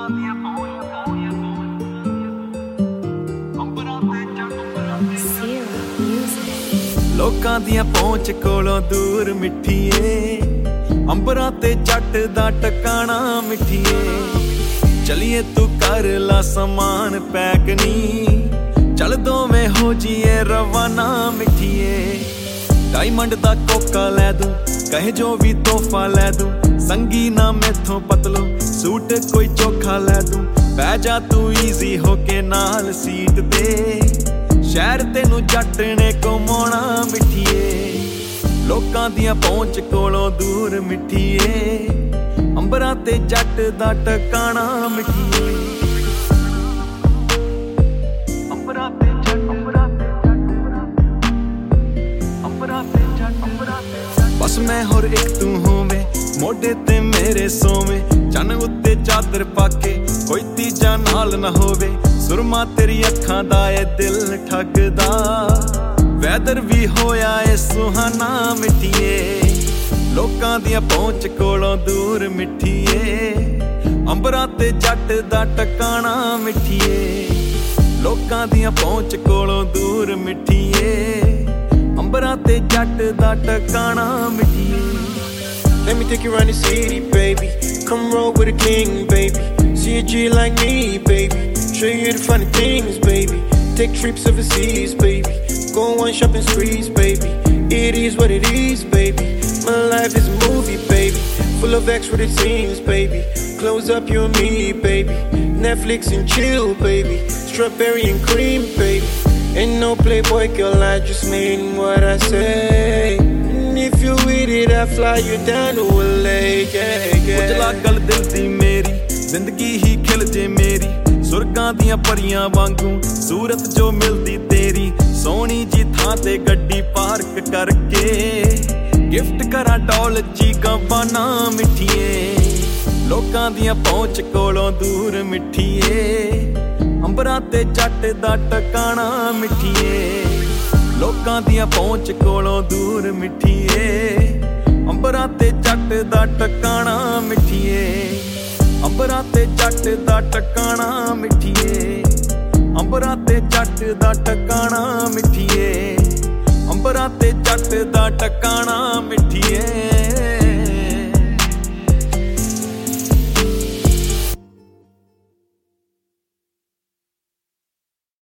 ਲੋਕਾਂ ਦੀਆਂ ਪਹੁੰਚ ਕੋਲੋਂ ਦੂਰ ਮਿੱਠੀਏ, ਅੰਬਰਾਂ ਤੇ ਜੱਟ ਦਾ ਟਿਕਾਣਾ ਮਿੱਠੀਏ। ਚਲੀਏ ਤੂੰ ਕਰ ਲਾ ਸਮਾਨ ਪੈਕ ਨੀ, ਚੱਲ ਦੋਵੇਂ ਹੋ ਜੀਏ ਰਵਾਨਾ ਮਿੱਠੀਏ। ਡਾਇਮੰਡ ਦਾ ਕੋਕਾ ਲੈ ਦੂੰ, ਕਹੇ ਜੋ ਵੀ ਤੋਹਫਾ ਲੈ ਦੂੰ, ਸੰਗੀ ਨਾ ਮੈਥੋਂ ਪਤਲੋ ਸੂਟ ਕੋਈ ਚੋਖਾ ਲੈ ਦੂੰ। ਬਹਿ ਜਾ ਤੂੰ ਈਜ਼ੀ ਹੋ ਕੇ ਨਾਲ ਸੀਟ ਤੇ, ਸ਼ਹਿਰ ਤੈਨੂੰ ਜੱਟ ਨੇ ਘੁਮਾਉਣਾ ਮਿੱਠੀਏ। ਲੋਕਾਂ ਦੀਆਂ ਪਹੁੰਚ ਕੋਲੋਂ ਦੂਰ ਮਿੱਠੀਏ, ਅੰਬਰਾਂ ਤੇ ਜੱਟ ਦਾ ਟਿਕਾਣਾ ਮਿੱਠੀਏ। ਅੰਬਰਾਂ ਤੇ ਜੱਟ, ਅੰਬਰਾਂ ਤੇ ਜੱਟ, ਬਸ ਮੈਂ ਹੋਰ ਇੱਕ ਤੂੰ ਹੋਵੇਂ, ਮੋਢੇ ਤੇ ਮੇਰੇ ਸੋਵੇਂ। ਚੰਨ ਉੱਤੇ ਚਾਦਰ ਪਾ ਕੇ ਕੋਈ ਤੀਜਾ ਨਾਲ ਨਾ ਹੋਵੇ, ਸੁਰਮਾ ਤੇਰੀ ਅੱਖਾਂ ਦਾ ਏ ਦਿਲ ਠੱਗਦਾ। ਵੈਦਰ ਵੀ ਹੋਇਆ ਏ ਸੁਹਾਨਾ ਮਿੱਠੀਏ, ਲੋਕਾਂ ਦੀਆਂ ਪਹੁੰਚ ਕੋਲੋਂ ਦੂਰ ਮਿੱਠੀਏ, ਅੰਬਰਾਂ ਤੇ ਜੱਟ ਦਾ ਟਿਕਾਣਾ ਮਿੱਠੀਏ। ਲੋਕਾਂ ਦੀਆਂ ਪਹੁੰਚ ਕੋਲੋਂ ਦੂਰ ਮਿੱਠੀਏ, ਅੰਬਰਾਂ ਤੇ ਜੱਟ ਦਾ ਟਿਕਾਣਾ ਮਿੱਠੀਏ। Let me take you around the city, baby. Come roll with a king, baby. See a G like me, baby. Show you the funny things, baby. Take trips overseas, baby. Go on shopping sprees, baby. It is what it is, baby. My life is a movie, baby. Full of extra scenes, baby. Close up, you and me, baby. Netflix and chill, baby. Strawberry and cream, baby. Ain't no playboy girl, I just mean what I say. If you with it, I fly you down to LA, yeah, yeah. ਉਜਲਾ ਗੱਲ ਦਿਲ ਦੀ ਮੇਰੀ, ਜ਼ਿੰਦਗੀ ਹੀ ਖਿਲ ਜੇ ਮੇਰੀ, ਸੁਰਗਾਂ ਦੀਆਂ ਪਰੀਆਂ ਵਾਂਗੂ ਸੂਰਤ ਜੋ ਮਿਲਦੀ ਤੇਰੀ। ਸੋਹਣੀ ਜੀ ਥਾਂ ਤੇ ਗੱਡੀ ਪਾਰਕ ਕਰਕੇ, ਗਿਫਟ ਕਰਾਂ ਡੋਲਚੀ ਗਾਬਾਨਾ ਮਿੱਠੀਏ। ਲੋਕਾਂ ਦੀਆਂ ਪਹੁੰਚ ਕੋਲੋਂ ਦੂਰ ਮਿੱਠੀਏ, ਅੰਬਰਾਂ ਤੇ ਜੱਟ ਦਾ ਟਿਕਾਣਾ ਮਿੱਠੀਏ। ਲੋਕਾਂ ਦੀਆਂ ਪਹੁੰਚ ਕੋਲੋਂ ਦੂਰ ਮਿੱਠੀਏ, ਅੰਬਰਾਂ ਤੇ ਜੱਟ ਦਾ ਟਿਕਾਣਾ ਮਿੱਠੀਏ। ਅੰਬਰਾਂ ਤੇ ਜੱਟ ਦਾ ਟਿਕਾਣਾ ਮਿੱਠੀਏ, ਅੰਬਰਾਂ ਤੇ ਜੱਟ ਦਾ ਟਿਕਾਣਾ ਮਿੱਠੀਏ, ਅੰਬਰਾਂ ਤੇ ਜੱਟ ਦਾ ਟਿਕਾਣਾ